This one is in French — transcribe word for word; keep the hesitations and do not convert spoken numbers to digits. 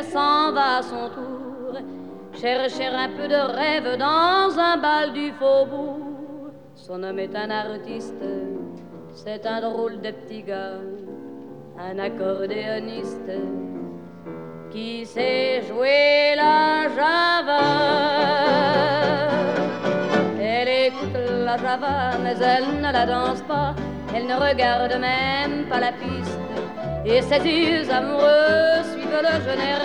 chacune s'en va à son tour chercher un peu de rêve dans un bal du faubourg. Son homme est un artiste, c'est un drôle de petit gars, un accordéoniste qui sait jouer la java. Elle écoute la java, mais elle ne la danse pas, elle ne regarde même pas la piste, et ses yeux amoureux suivent le jeune air